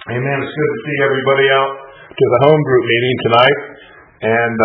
Amen. It's good to see everybody out to the home group meeting tonight. And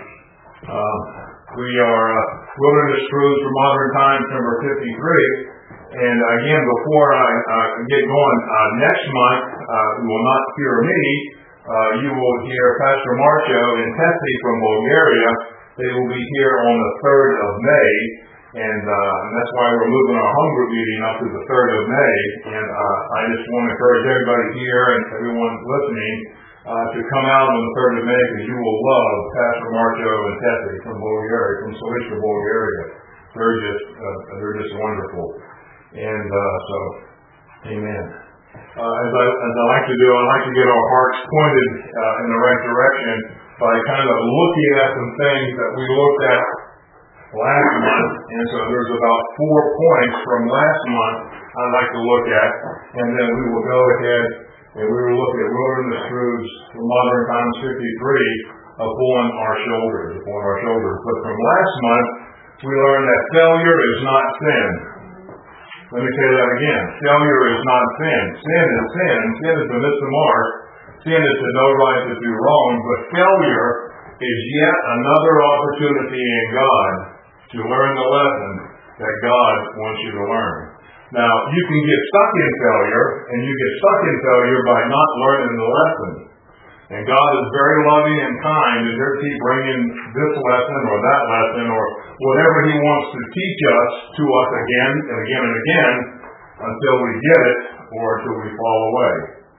we are Wilderness Truths for Modern Times, number 53. And again, before I get going, next month you will not hear me. You will hear Pastor Marcho and Tessie from Bulgaria. They will be here on the 3rd of May. And that's why we're moving our home group meeting up to the 3rd of May. And I just want to encourage everybody here and everyone listening to come out on the 3rd of May, because you will love Pastor Marcho and Tessie from Bulgaria, from Silicia, Bulgaria. They're just wonderful. And so, amen. As I like to do, I like to get our hearts pointed in the right direction by kind of looking at some things that we looked at last month. And so there's about 4 points from last month I'd like to look at, and then we will go ahead and we will look at Wilderness Truths for Modern Times 53 upon our shoulders. But from last month, we learned that failure is not sin. Let me say that again. Failure is not sin. Sin is sin. Sin is to miss the mark. Sin is to know right to do wrong. But failure is yet another opportunity in God to learn the lesson that God wants you to learn. Now, you can get stuck in failure, and you get stuck in failure by not learning the lesson. And God is very loving and kind, and He'll keep bringing this lesson or that lesson or whatever He wants to teach us to us again and again and again until we get it or until we fall away.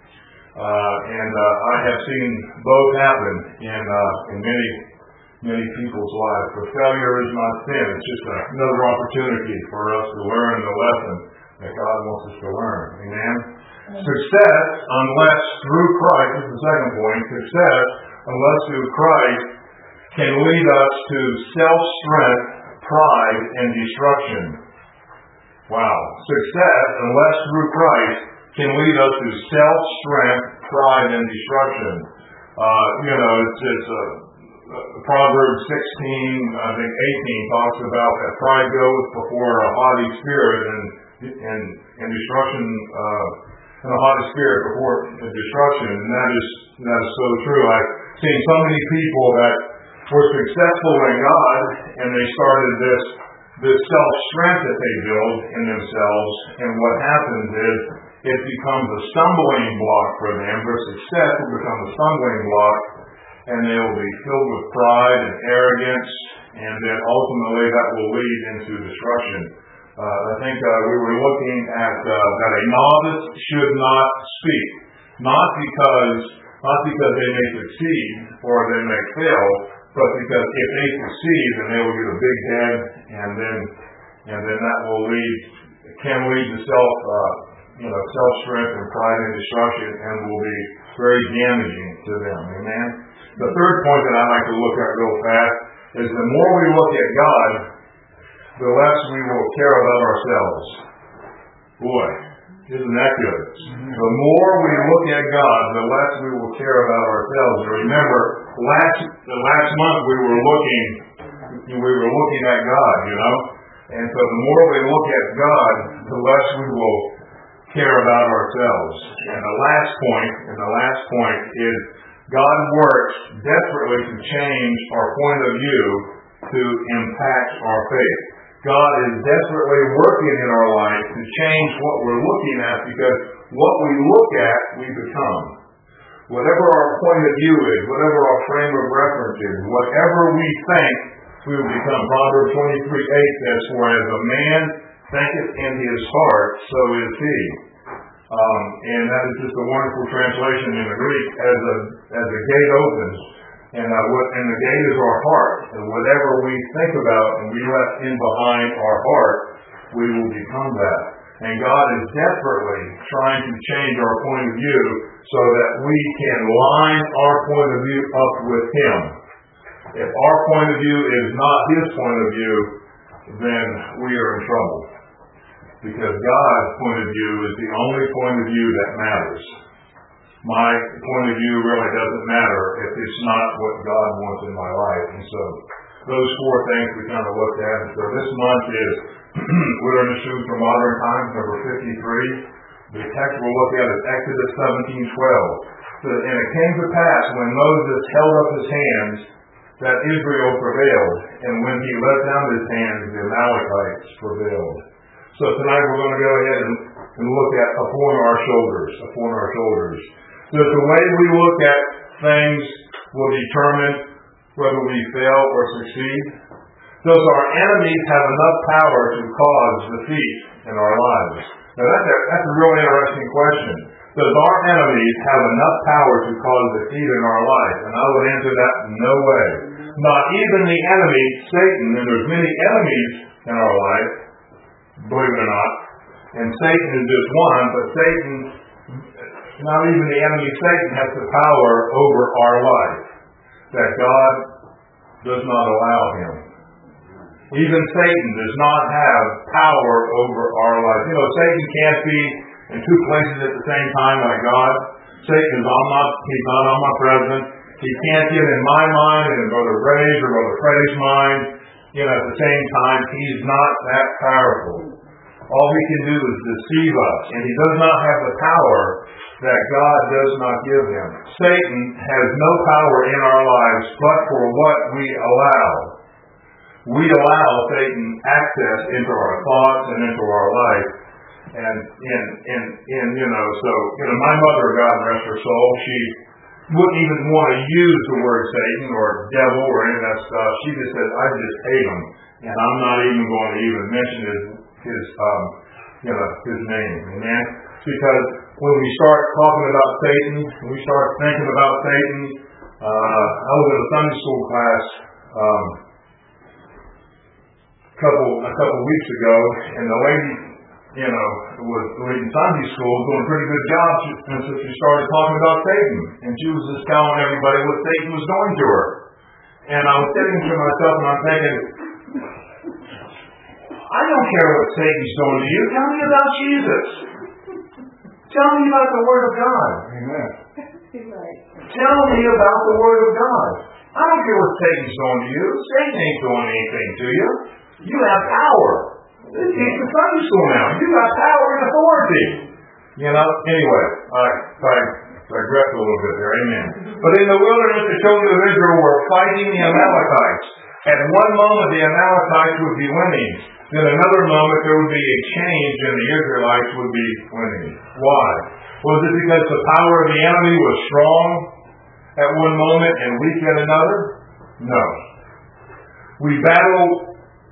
And I have seen both happen in many people's lives. But failure is not sin. It's just another opportunity for us to learn the lesson that God wants us to learn. Amen? Success, unless through Christ, this is the second point, success, unless through Christ, can lead us to self-strength, pride, and destruction. Wow. Success, unless through Christ, can lead us to self-strength, pride, and destruction. It's Proverbs 16, I think 18, talks about that pride goes before a haughty spirit and destruction, and a haughty spirit before destruction. And that is so true. I've seen so many people that were successful in God, and they started this self-strength that they build in themselves, and what happens is it becomes a stumbling block for them. Their success will become a stumbling block, and they will be filled with pride and arrogance, and then ultimately that will lead into destruction. I think we were looking at that a novice should not speak, not because they may succeed or they may fail, but because if they succeed, then they will get a big head, and then that can lead to self-strength and pride and destruction, and will be very damaging to them. Amen. The third point that I'd like to look at real fast is the more we look at God, the less we will care about ourselves. Boy, isn't that good? The more we look at God, the less we will care about ourselves. And remember, last month we were looking at God, and so the more we look at God, the less we will care about ourselves. And the last point is God works desperately to change our point of view to impact our faith. God is desperately working in our life to change what we're looking at, because what we look at, we become. Whatever our point of view is, whatever our frame of reference is, whatever we think, we will become. Proverbs 23:8 says, "For as a man thinketh in his heart, so is he." And that is just a wonderful translation in the Greek. As a gate opens, and the gate is our heart, and whatever we think about and we let in behind our heart, we will become that. And God is desperately trying to change our point of view so that we can line our point of view up with Him. If our point of view is not His point of view, then we are in trouble. Because God's point of view is the only point of view that matters. My point of view really doesn't matter if it's not what God wants in my life. And so those 4 things we kind of looked at. And so this month is Wilderness Truths for Modern Times, number 53. The text we'll look at is Exodus 17:12. And it came to pass when Moses held up his hands that Israel prevailed, and when he let down his hands, the Amalekites prevailed. So tonight we're going to go ahead and look at upon our shoulders. So the way we look at things will determine whether we fail or succeed. Does our enemies have enough power to cause defeat in our lives? Now that's a real interesting question. Does our enemies have enough power to cause defeat in our life? And I would answer that, no way. Not even the enemy, Satan, and there's many enemies in our life, believe it or not, and Satan is just one, but Satan, not even the enemy Satan has the power over our life that God does not allow him. Even Satan does not have power over our life. You know, Satan can't be in two places at the same time like God. Satan is he's not omnipresent. He can't get in my mind and in Brother Ray's or Brother Freddie's mind, at the same time. He's not that powerful. All he can do is deceive us, and he does not have the power that God does not give him. Satan has no power in our lives but for what we allow. We allow Satan access into our thoughts and into our life. And my mother, God rest her soul, she wouldn't even want to use the word Satan or devil or any of that stuff. She just said, I just hate him. And I'm not even going to even mention his name. Amen? Because when we start talking about Satan, we start thinking about Satan. I was in a Sunday school class a couple weeks ago, and the lady, was leading Sunday school, doing a pretty good job, and so she started talking about Satan, and she was just telling everybody what Satan was doing to her. And I was thinking to myself, and I'm thinking, I don't care what Satan's doing to you. Tell me about Jesus. Tell me about the Word of God. Amen. Tell me about the Word of God. I don't care what Satan's doing to you. Satan ain't doing anything to you. You have power. It's the Sunday school now. You have power and authority. Anyway, I digress a little bit there. Amen. But in the wilderness, the children of Israel were fighting the Amalekites. At one moment, the Amalekites would be winning. Then another moment, there would be a change and the Israelites would be winning. Why? Was it because the power of the enemy was strong at one moment and weak at another? No. We battle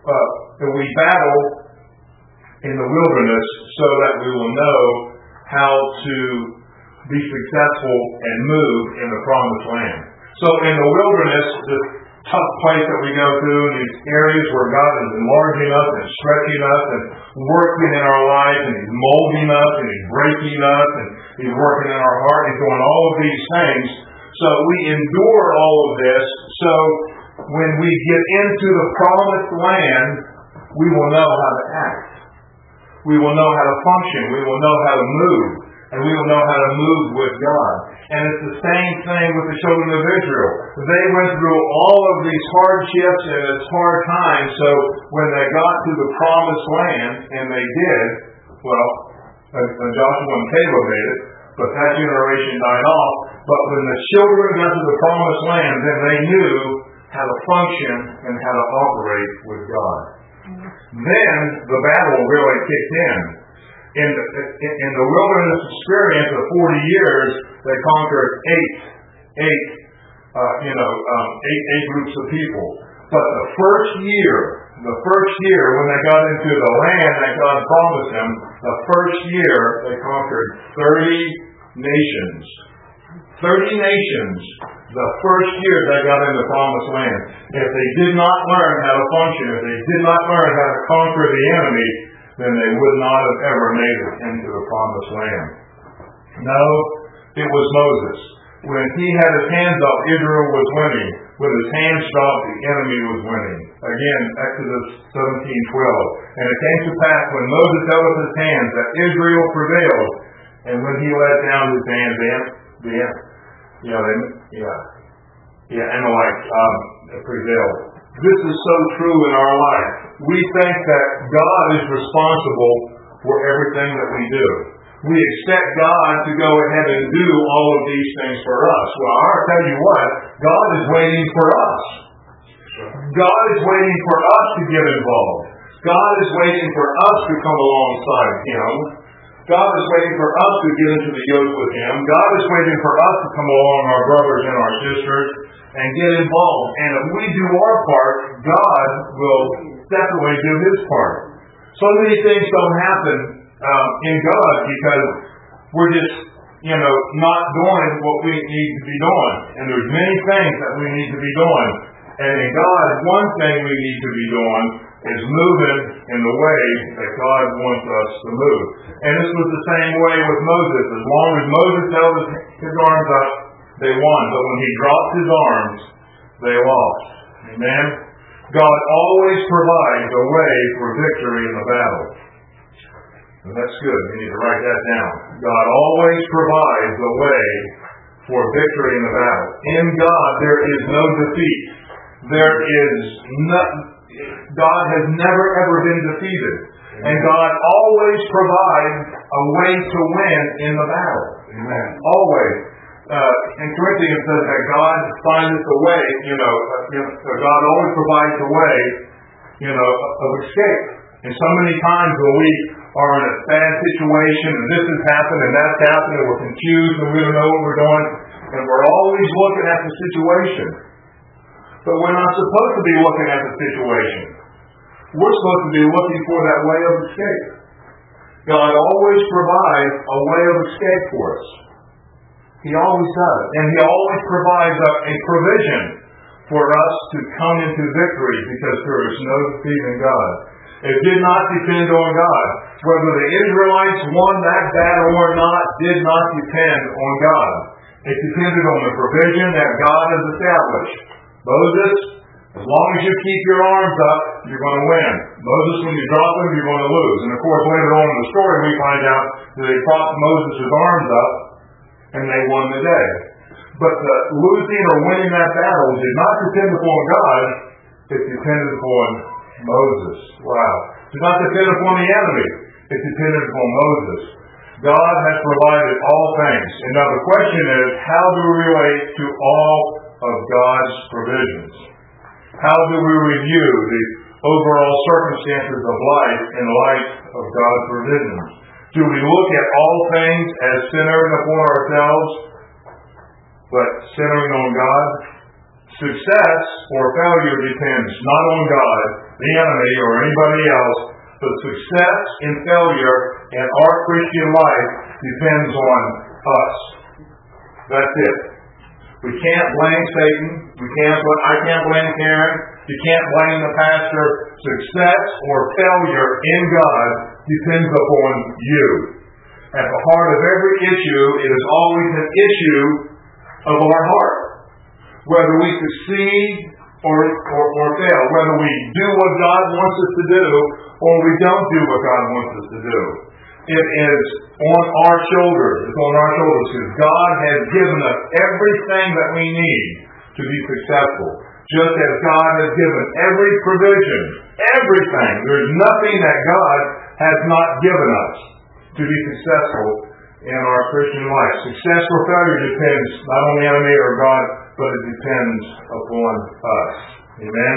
in the wilderness so that we will know how to be successful and move in the promised land. So in the wilderness, this tough place that we go through, these areas where God is enlarging us and stretching us and working in our life, and He's molding us and He's breaking us and He's working in our heart. He's doing all of these things. So we endure all of this. So when we get into the promised land, we will know how to act. We will know how to function. We will know how to move. And we will know how to move with God. And it's the same thing with the children of Israel. They went through all of these hardships and this hard times. So when they got to the promised land, and they did, Joshua and Caleb made it, but that generation died off. But when the children got to the promised land, then they knew how to function and how to operate with God. Then the battle really kicked in. In the wilderness experience of 40 years, they conquered eight groups of people. But the first year when they got into the land that God promised them, the first year they conquered 30 nations. 30 nations. The first year they got into the promised land. If they did not learn how to function, if they did not learn how to conquer the enemy, then they would not have ever made it into the promised land. No, it was Moses. When he had his hands up, Israel was winning. With his hands dropped, the enemy was winning. Again, Exodus 17:12. And it came to pass when Moses held up his hands that Israel prevailed. And when he let down his hands, the Amalekites prevailed. This is so true in our life. We think that God is responsible for everything that we do. we expect God to go ahead and do all of these things for us. Well, I'll tell you what, God is waiting for us. God is waiting for us to get involved. God is waiting for us to come alongside Him. God is waiting for us to get into the yoke with Him. God is waiting for us to come along our brothers and our sisters and get involved. And if we do our part, God will definitely do His part. So many things don't happen in God because we're just, not doing what we need to be doing. And there's many things that we need to be doing. And in God, one thing we need to be doing is moving in the way that God wants us to move. And this was the same way with Moses. As long as Moses held his arms up, they won. But when he dropped his arms, they lost. Amen? God always provides a way for victory in the battle. And that's good. You need to write that down. God always provides a way for victory in the battle. In God, there is no defeat. God has never ever been defeated. And God always provides a way to win in the battle. Amen. Always. In Corinthians says that God finds a way, God always provides a way, of escape. And so many times when we are in a bad situation and this has happened and that's happened and we're confused and we don't know what we're doing, and we're always looking at the situation. But we're not supposed to be looking at the situation. We're supposed to be looking for that way of escape. God always provides a way of escape for us. He always does. And He always provides a provision for us to come into victory because there is no defeat in God. It did not depend on God. Whether the Israelites won that battle or not did not depend on God. It depended on the provision that God has established. Moses, as long as you keep your arms up, you're going to win. Moses, when you drop them, you're going to lose. And of course, later on in the story, we find out that they propped Moses' arms up and they won the day. But the losing or winning that battle did not depend upon God. It depended upon Moses. Wow. It did not depend upon the enemy. It depended upon Moses. God has provided all things. And now the question is, how do we relate to all of God's provisions? How do we review the overall circumstances of life in light of God's provisions? Do we look at all things as centered upon ourselves, but centering on God? Success or failure depends not on God, the enemy, or anybody else, but success and failure in our Christian life depends on us. That's it. We can't blame Satan. I can't blame Karen. You can't blame the pastor. Success or failure in God depends upon you. At the heart of every issue, it is always an issue of our heart. Whether we succeed or fail, whether we do what God wants us to do or we don't do what God wants us to do. It is on our shoulders. It's on our shoulders because God has given us everything that we need to be successful. Just as God has given every provision, everything. There's nothing that God has not given us to be successful in our Christian life. Success or failure depends not on the enemy or God, but it depends upon us. Amen?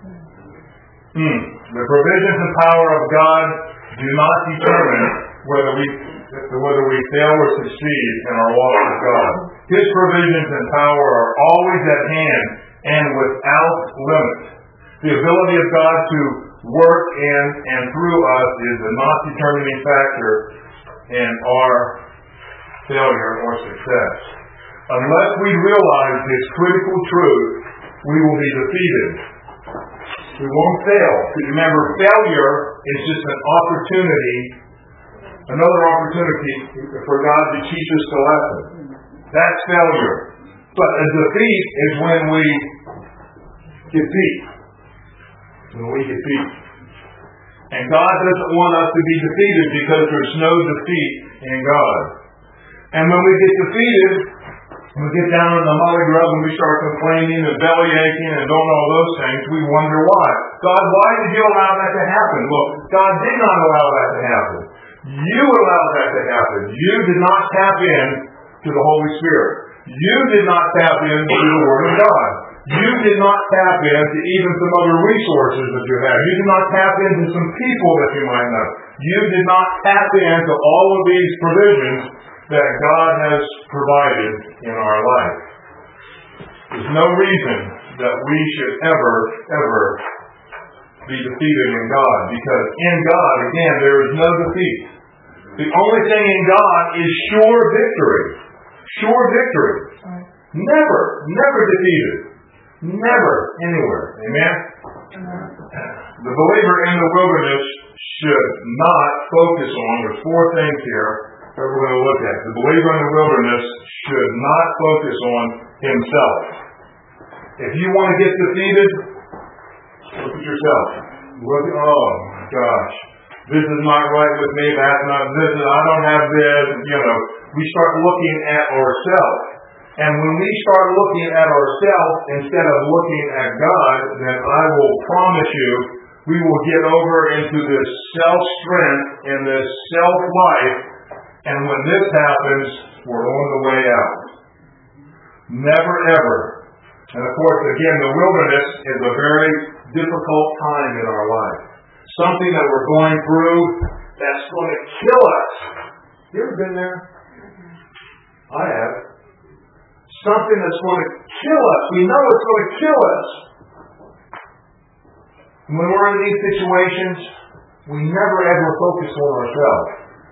The provisions and power of God do not determine whether we fail or succeed in our walk with God. His provisions and power are always at hand and without limit. The ability of God to work in and through us is the not-determining factor in our failure or success. Unless we realize this critical truth, we will be defeated. We won't fail. Remember, failure is just an opportunity, another opportunity for God to teach us the lesson. That's failure. But a defeat is when we defeat. And God doesn't want us to be defeated because there's no defeat in God. And when we get defeated, we get down in the muddy grub and we start complaining and belly aching and don't know those things, we wonder why. God, why did you allow that to happen? Look, God did not allow that to happen. You allowed that to happen. You did not tap in to the Holy Spirit. You did not tap into the Word of God. You did not tap into even some other resources that you have. You did not tap into some people that you might know. You did not tap into all of these provisions that God has provided in our life. There's no reason that we should ever be defeated in God, because in God, again, there is no defeat. The only thing in God is sure victory. Sure victory. Never defeated. Never anywhere. Amen? The believer in the wilderness should not focus on, there's four things here that we're going to look at. The believer in the wilderness should not focus on himself. If you want to get defeated, look at yourself. Oh my gosh. This is not right with me, that's not this, I don't have this, We start looking at ourselves. And when we start looking at ourselves instead of looking at God, then I will promise you, we will get over into this self-strength and this self-life. And when this happens, we're on the way out. Never ever. And of course, again, the wilderness is a very difficult time in our life. Something that we're going through that's going to kill us. You ever been there? I have. Something that's going to kill us. We know it's going to kill us. When we're in these situations, we never ever focus on ourselves.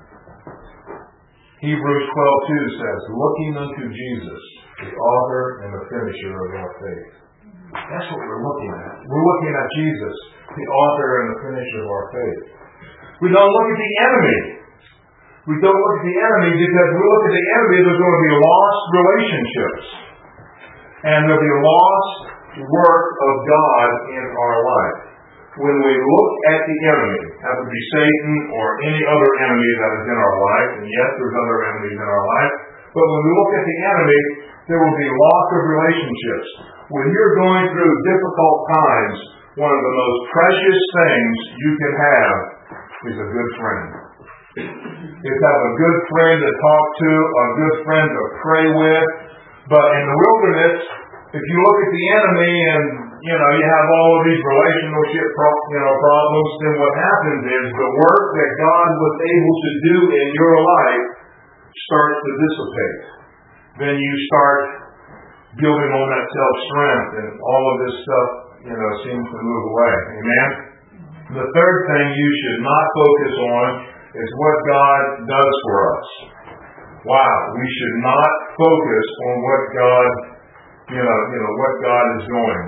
Hebrews 12:2 says, looking unto Jesus, the author and the finisher of our faith. That's what we're looking at. We're looking at Jesus, the author and the finisher of our faith. We don't look at the enemy. We don't look at the enemy because we look at the enemy, there's going to be lost relationships. And there'll be lost work of God in our life. When we look at the enemy, that would be Satan or any other enemy that is in our life, and yes, there's other enemies in our life, but when we look at the enemy, there will be loss of relationships. When you're going through difficult times, one of the most precious things you can have is a good friend. Is have a good friend to talk to, a good friend to pray with. But in the wilderness, if you look at the enemy and you have all of these relationship problems, then what happens is the work that God was able to do in your life starts to dissipate. Then you start building on that self-strength, and all of this stuff, seems to move away. Amen? The third thing you should not focus on is what God does for us. Wow, we should not focus on what God, what God is doing.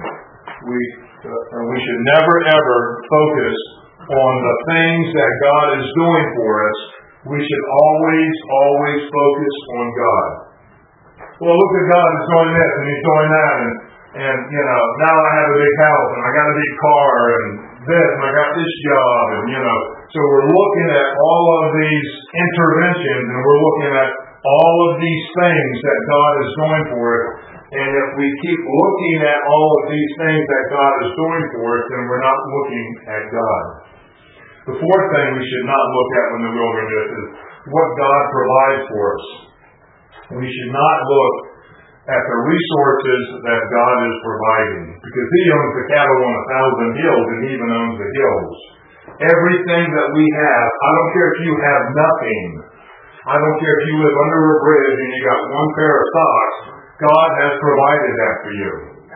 We should never ever focus on the things that God is doing for us. We should always focus on God. Well, look at God is doing this and He's doing that, and now I have a big house and I got a big car and this and I got this job and so we're looking at all of these interventions and we're looking at all of these things that God is doing for us. And if we keep looking at all of these things that God is doing for us, then we're not looking at God. The fourth thing we should not look at in the wilderness is what God provides for us. We should not look at the resources that God is providing, because He owns the cattle on 1,000 hills and He even owns the hills. Everything that we have, I don't care if you have nothing. I don't care if you live under a bridge and you got one pair of socks. God has provided that for you.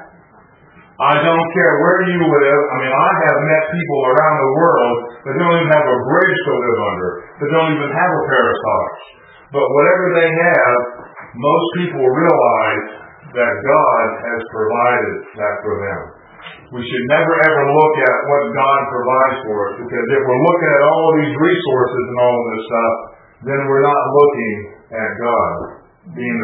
I don't care where you live. I have met people around the world that don't even have a bridge to live under, that don't even have a pair of socks. But whatever they have, most people realize that God has provided that for them. We should never ever look at what God provides for us, because if we're looking at all of these resources and all of this stuff, then we're not looking at God being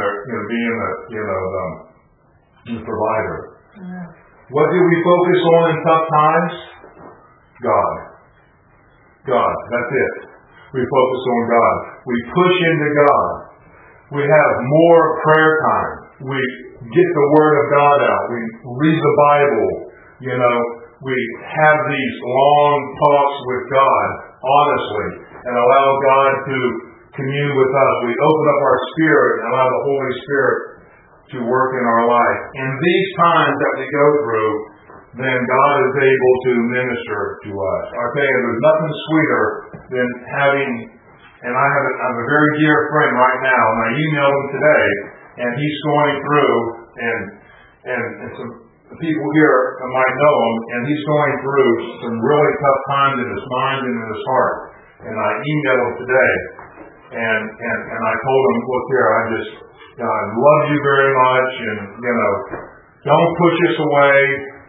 the provider. Yeah. What do we focus on in tough times? God. That's it. We focus on God. We push into God. We have more prayer time. We get the Word of God out. We read the Bible. We have these long talks with God, honestly. and allow God to commune with us. We open up our spirit and allow the Holy Spirit to work in our life. In these times that we go through, then God is able to minister to us. I tell you, there's nothing sweeter than having, and I have a very dear friend right now, and I emailed him today, and he's going through, and some people here might know him, and he's going through some really tough times in his mind and in his heart. And I emailed him today, and I told him, look here, I love you very much, and don't push us away.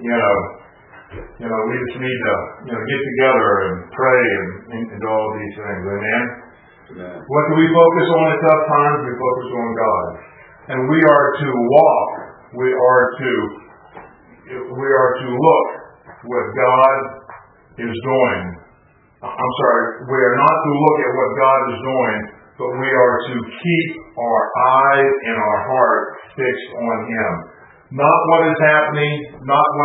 We just need to get together and pray and do all these things. Amen. Yeah. What do we focus on at tough times? We focus on God, and we are to walk. We are to look what God is doing. I'm sorry, we are not to look at what God is doing, but we are to keep our eyes and our heart fixed on Him. Not what is happening, and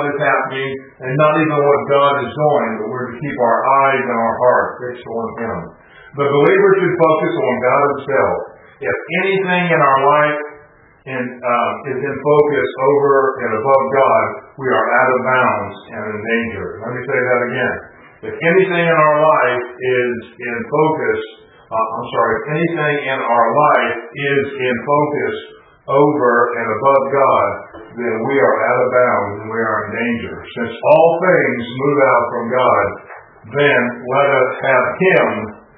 not even what God is doing, but we're to keep our eyes and our heart fixed on Him. The believer should focus on God Himself. If anything in our life is in focus over and above God, we are out of bounds and in danger. Let me say that again. If anything in our life is in focus, if anything in our life is in focus over and above God, then we are out of bounds and we are in danger. Since all things move out from God, then let us have Him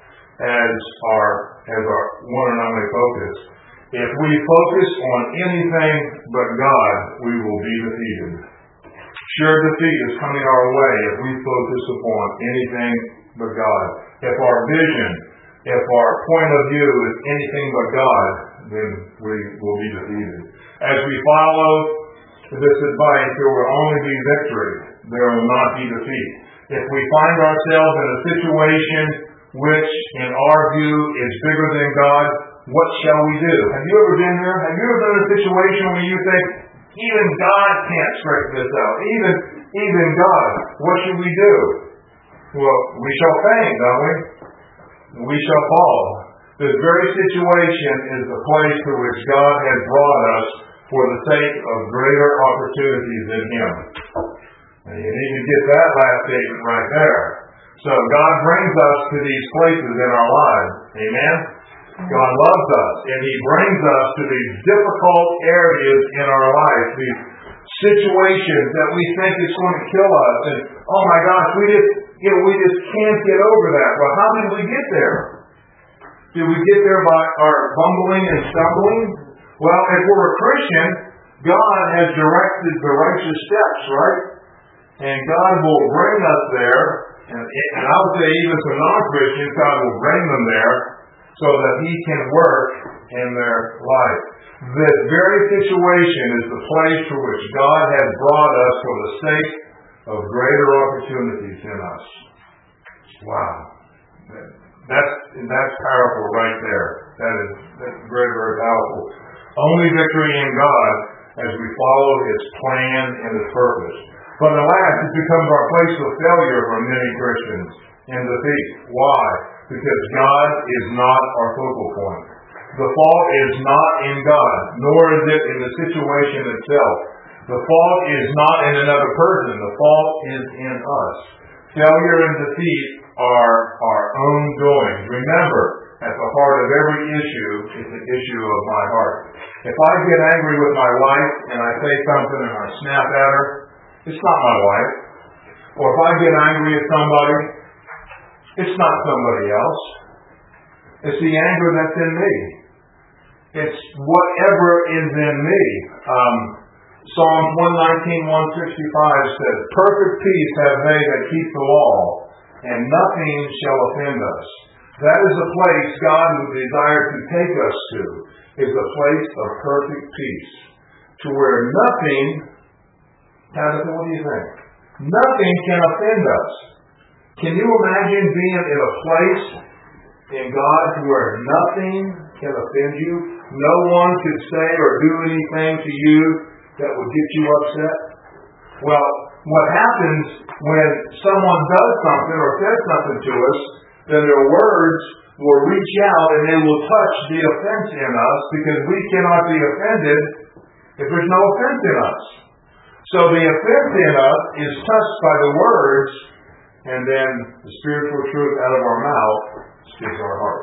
as our one and only focus. If we focus on anything but God, we will be defeated. Sure defeat is coming our way if we focus upon anything but God. If our vision, if our point of view is anything but God, then we will be defeated. As we follow this advice, there will only be victory. There will not be defeat. If we find ourselves in a situation which, in our view, is bigger than God, what shall we do? Have you ever been there? Have you ever been in a situation where you think, even God can't straighten this out? Even God, what should we do? Well, we shall faint, don't we? We shall fall. This very situation is the place to which God has brought us for the sake of greater opportunities in Him. And you need to get that last statement right there. So God brings us to these places in our lives. Amen? God loves us, and He brings us to these difficult areas in our life, these situations that we think is going to kill us. And, oh my gosh, we just can't get over that. Well, how did we get there? Did we get there by our bumbling and stumbling? Well, if we're a Christian, God has directed the righteous steps, right? And God will bring us there, and I would say even to non-Christians, God will bring them there so that He can work in their life. This very situation is the place for which God has brought us for the sake of greater opportunities in us. Wow. That's powerful right there. That's very, very powerful. Only victory in God as we follow His plan and His purpose. But alas, it becomes our place of failure for many Christians and defeat. Why? Because God is not our focal point. The fault is not in God, nor is it in the situation itself. The fault is not in another person. The fault is in us. Failure and defeat are our own doing. Remember, at the heart of every issue is the issue of my heart. If I get angry with my wife and I say something and I snap at her, it's not my wife. Or if I get angry at somebody, it's not somebody else. It's the anger that's in me. It's whatever is in me. Psalms 119:165 says, "Perfect peace have they that keep the law, and nothing shall offend us." That is a place God would desire to take us to, is a place of perfect peace, to where nothing, Tabitha, what do you think? Nothing can offend us. Can you imagine being in a place in God where nothing can offend you? No one could say or do anything to you that would get you upset? Well, what happens when someone does something or says something to us then their words will reach out and they will touch the offense in us, because we cannot be offended if there's no offense in us. So the offense in us is touched by the words, and then the spiritual truth out of our mouth speaks our heart.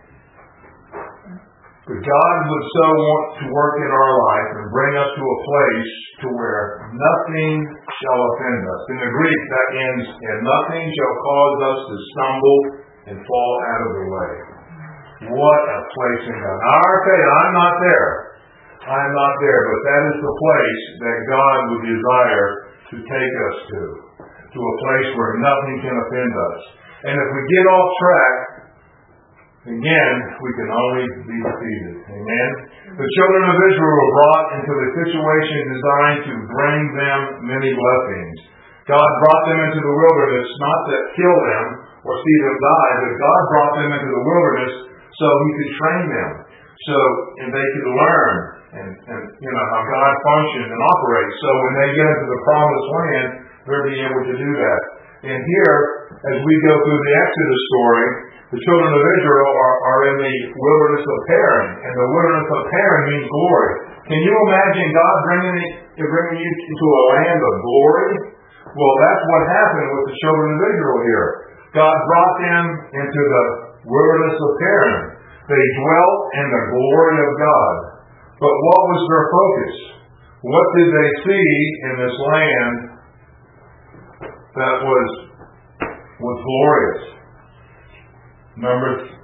But God would so want to work in our life and bring us to a place to where nothing shall offend us. In the Greek, that ends, and nothing shall cause us to stumble and fall out of the way. What a place in God. Now, I'll tell you, I'm not there. I'm not there, but that is the place that God would desire to take us to a place where nothing can offend us. And if we get off track, again, we can only be defeated. Amen? The children of Israel were brought into the situation designed to bring them many blessings. God brought them into the wilderness not to kill them or see them die, but God brought them into the wilderness so He could train them, and they could learn and how God functions and operates. So when they get into the promised land, they'll be able to do that. And here, as we go through the Exodus story, the children of Israel are in the wilderness of Paran, and the wilderness of Paran means glory. Can you imagine God bringing you into a land of glory? Well, that's what happened with the children of Israel here. God brought them into the wilderness of Paran. They dwelt in the glory of God. But what was their focus? What did they see in this land that was glorious? Numbers 11,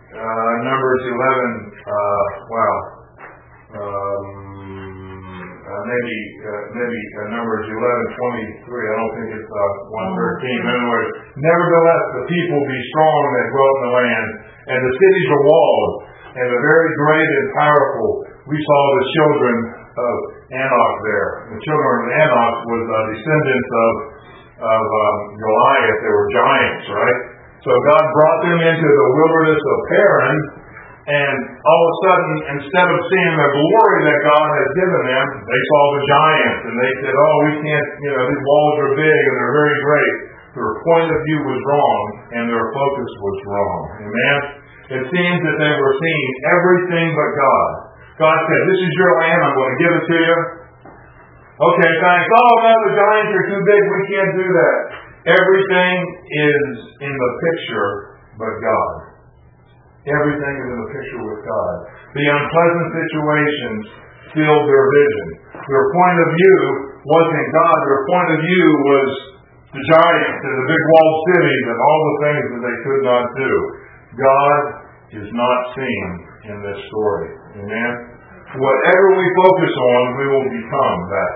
maybe Numbers 11:23. I don't think it's 1:13. Anyway, nevertheless, the people be strong that dwelt in the land, and the cities are walled, and the very great and powerful. We saw the children of Anak there. The children of Anak was descendants of Goliath. They were giants, right? So God brought them into the wilderness of Paran, and all of a sudden, instead of seeing the glory that God had given them, they saw the giants, and they said, oh, we can't, these walls are big and they're very great. Their point of view was wrong, and their focus was wrong. Amen? It seems that they were seeing everything but God. God said, this is your land, I'm going to give it to you. Okay, thanks. Oh, no, the giants are too big, we can't do that. Everything is in the picture but God. Everything is in the picture with God. The unpleasant situations filled their vision. Their point of view wasn't God. Their point of view was the giants and the big walled cities and all the things that they could not do. God is not seen in this story. Amen? Whatever we focus on, we will become that.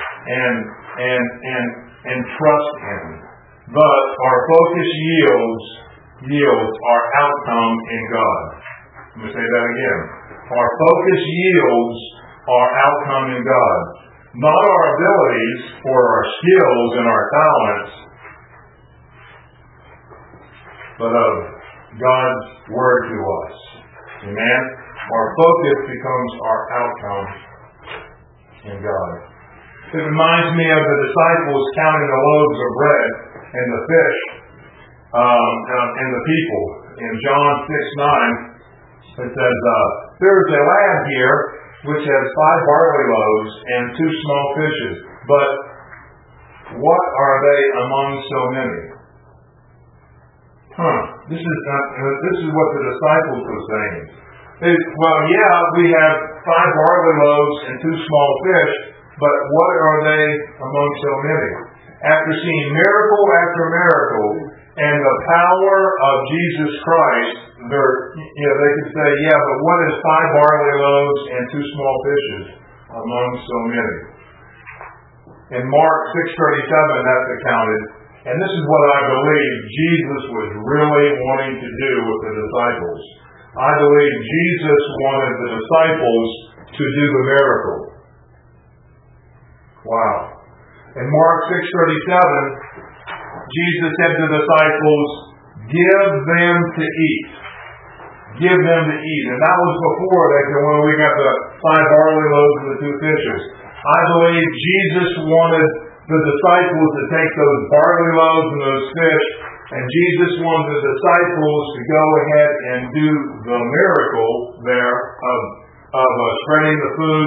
And trust Him. But our focus yields our outcome in God. Let me say that again. Our focus yields our outcome in God. Not our abilities or our skills and our talents, but of God's Word to us. Amen? Our focus becomes our outcome in God. It reminds me of the disciples counting the loaves of bread and the fish and the people. In John 6:9, it says, there is a lad here which has 5 barley loaves and 2 small fishes. But what are they among so many? This is what the disciples were saying. We have 5 barley loaves and 2 small fish, but what are they among so many? After seeing miracle after miracle and the power of Jesus Christ, they could say, but what is 5 barley loaves and 2 small fishes among so many? In Mark 6:37, that's accounted. And this is what I believe Jesus was really wanting to do with the disciples. I believe Jesus wanted the disciples to do the miracle. Wow. In Mark 6:37, Jesus said to the disciples, give them to eat. Give them to eat. And that was before when we got the 5 barley loaves and the 2 fishes. I believe Jesus wanted the disciples to take those barley loaves and those fish And Jesus wanted the disciples to go ahead and do the miracle there of spreading the food,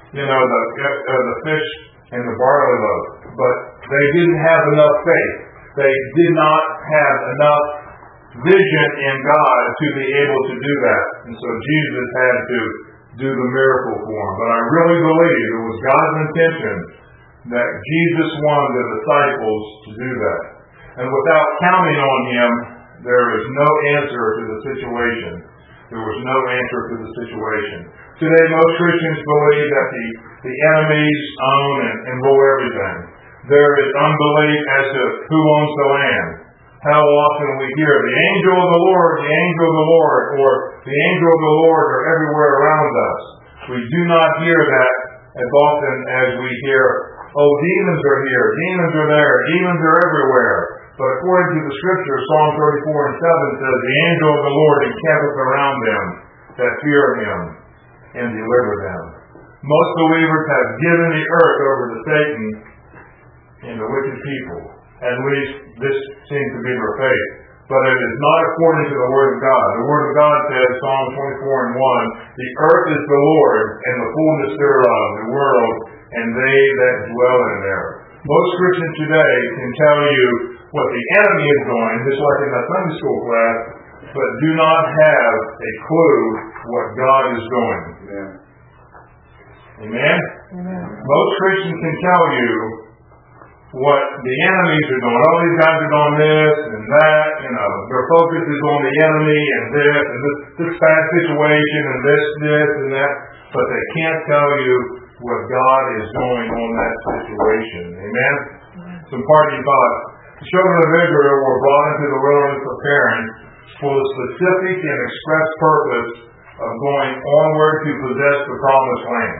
the fish and the barley loaf. But they didn't have enough faith. They did not have enough vision in God to be able to do that. And so Jesus had to do the miracle for them. But I really believe it was God's intention that Jesus wanted the disciples to do that. And without counting on Him, there is no answer to the situation. There was no answer to the situation. Today, most Christians believe that the enemies own and rule everything. There is unbelief as to who owns the land. How often we hear, the angel of the Lord, the angel of the Lord, or the angel of the Lord are everywhere around us. We do not hear that as often as we hear, oh, demons are here, demons are there, demons are everywhere. But according to the Scripture, Psalm 34 and 7 says, the angel of the Lord encampeth around them that fear Him and deliver them. Most believers have given the earth over to Satan and the wicked people. At least this seems to be their faith. But it is not according to the Word of God. The Word of God says, Psalm 24 and 1, the earth is the Lord and the fullness thereof, the world, and they that dwell in there. Most Christians today can tell you what the enemy is doing, just like in that Sunday school class, but do not have a clue what God is doing. Amen? Amen? Most Christians can tell you what the enemies are doing. Oh, these guys are doing this and that. Their focus is on the enemy and this bad situation and this and that. But they can't tell you what God is doing on that situation. Amen? Some parting thoughts. The children of Israel were brought into the wilderness preparing for the specific and express purpose of going onward to possess the promised land.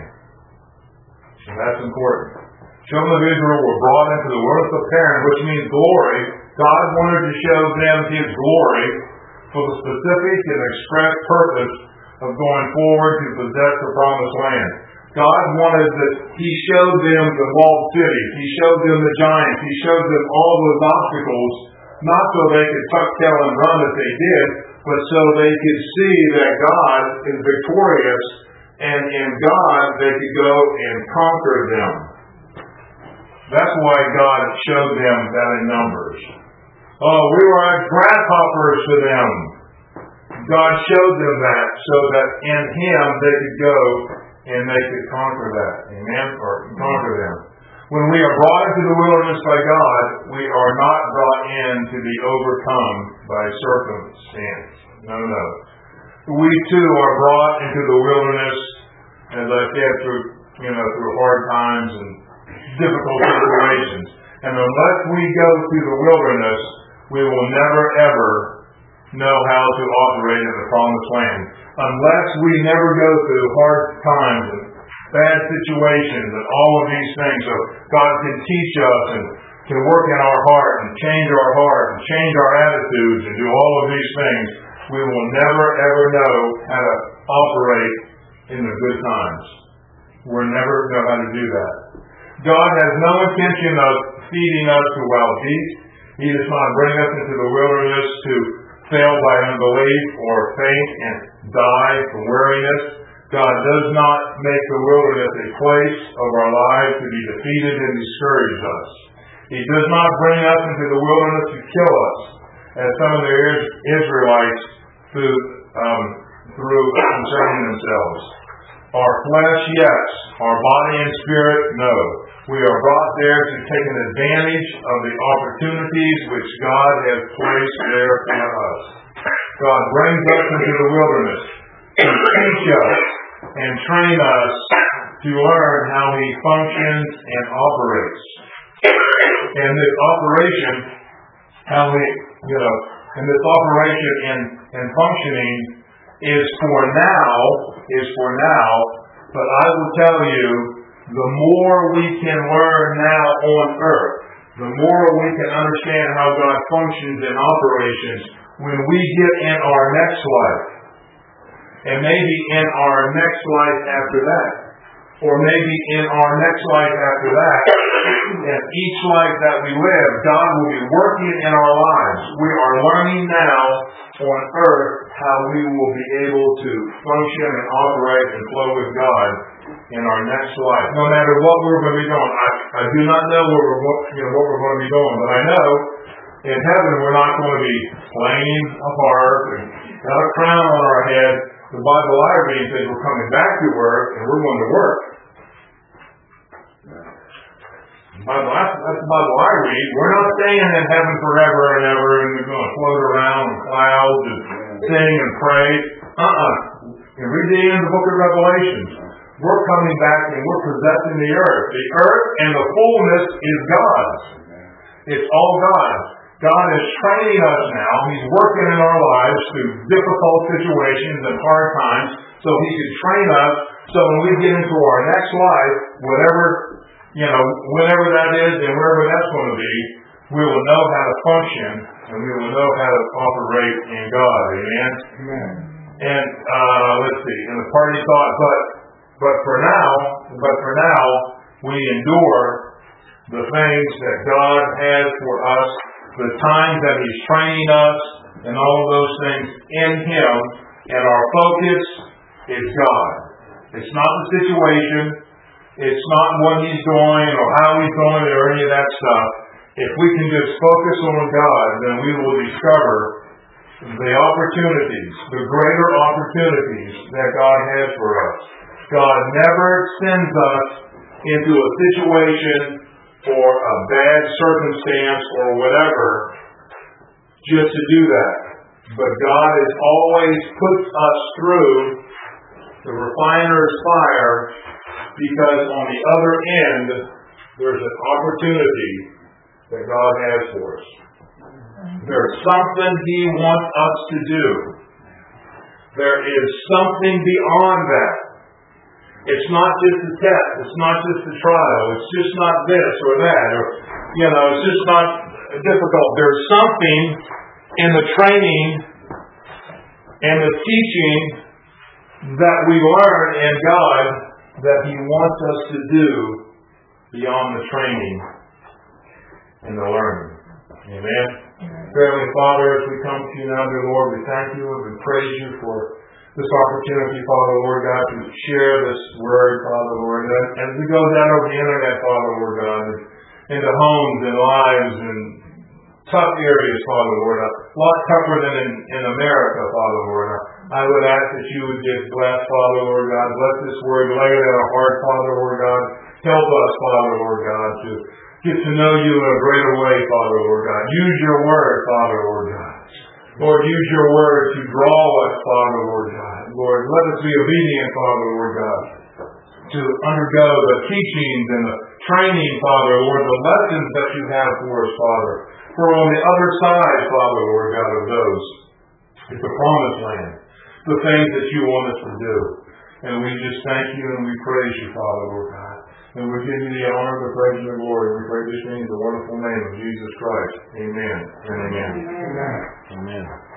And that's important. Children of Israel were brought into the wilderness preparing, which means glory. God wanted to show them His glory for the specific and express purpose of going forward to possess the promised land. God wanted that He showed them the walled cities. He showed them the giants. He showed them all those obstacles, not so they could tuck tail and run as they did, but so they could see that God is victorious, and in God they could go and conquer them. That's why God showed them that in Numbers. Oh, we were like grasshoppers to them. God showed them that so that in Him they could go and they could conquer that. Amen? Or conquer them. When we are brought into the wilderness by God, we are not brought in to be overcome by circumstance. No. We too are brought into the wilderness, as I said, through hard times and difficult situations. And unless we go through the wilderness, we will never ever know how to operate in the promised land. Unless we never go through hard times and bad situations and all of these things, so God can teach us and can work in our heart and change our heart and change our attitudes and do all of these things, we will never ever know how to operate in the good times. We'll never know how to do that. God has no intention of feeding us to wild beasts. He does not bring us into the wilderness to fail by unbelief or faint and die from weariness. God does not make the wilderness a place of our lives to be defeated and discourage us. He does not bring us into the wilderness to kill us, as some of the Israelites through concerning themselves. Our flesh, yes. Our body and spirit, no. We are brought there to take an advantage of the opportunities which God has placed there for us. God brings us into the wilderness to teach us and train us to learn how He functions and operates. And this operation, and functioning is for now, but I will tell you, the more we can learn now on earth, the more we can understand how God functions in operations when we get in our next life, and maybe in our next life after that. or maybe in our next life after that. And each life that we live, God will be working in our lives. We are learning now on earth how we will be able to function and operate and flow with God in our next life. No matter what we're going to be doing. I do not know what we're going to be doing, but I know in heaven we're not going to be playing a harp and got a crown on our head. The Bible I read says we're coming back to earth and we're going to work. That's the Bible I read. We're not staying in heaven forever and ever and we're going to float around in clouds and sing and pray. And read the end of the book of Revelation. We're coming back and we're possessing the earth. The earth and the fullness is God's. It's all God's. God is training us now. He's working in our lives through difficult situations and hard times so He can train us so when we get into our next life, whenever that is and wherever that's going to be, we will know how to function and we will know how to operate in God. Amen? Amen. And let's see, and the party thought, but for now, we endure the things that God has for us, the times that He's training us, and all of those things in Him, and our focus is God. It's not the situation. It's not what He's doing or how He's doing it or any of that stuff. If we can just focus on God, then we will discover the opportunities, the greater opportunities that God has for us. God never sends us into a situation or a bad circumstance or whatever just to do that. But God has always put us through the refiner's fire because on the other end there's an opportunity that God has for us. There's something He wants us to do. There is something beyond that. It's not just a test. It's not just a trial. It's just not this or that. Or, it's just not difficult. There's something in the training and the teaching that we learn in God that He wants us to do beyond the training and the learning. Amen? Heavenly Father, as we come to You now, dear Lord, we thank You and we praise You for this opportunity, Father, Lord God, to share this word, Father, Lord. As we go down over the internet, Father, Lord God, into homes and lives and tough areas, Father, Lord, a lot tougher than in America, Father, Lord. I would ask that You would just bless, Father, Lord God. Bless this word, lay it in our heart, Father, Lord God. Help us, Father, Lord God, to get to know You in a greater way, Father, Lord God. Use Your word, Father, Lord God. Lord, use Your word to draw us, Father, Lord God. Lord, let us be obedient, Father, Lord God, to undergo the teachings and the training, Father, Lord, the lessons that You have for us, Father. For on the other side, Father, Lord God, of those is the promised land, the things that You want us to do. And we just thank You and we praise You, Father, Lord God. And we give You the honor, the praise, and the glory. We pray these things in the wonderful name of Jesus Christ. Amen and amen. Amen. Amen.